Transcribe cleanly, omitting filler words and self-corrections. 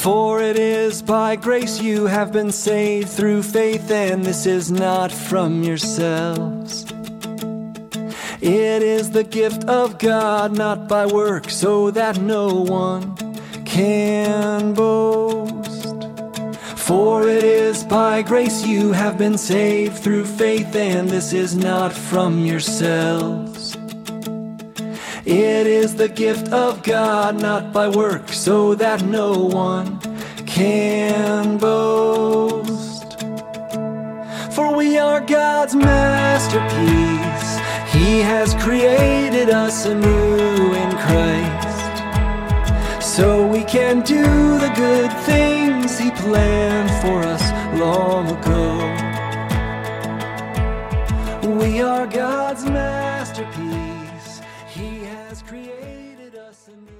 For it is by grace you have been saved through faith, and this is not from yourselves. It is the gift of God, not by works, so that no one can boast. For it is by grace you have been saved through faith, and this is not from yourselves. It is the gift of God, not by works, so that no one can boast. For we are God's masterpiece. He has created us anew in Christ, so we can do the good things He planned for us long ago. We are God's masterpiece. He has created us anew.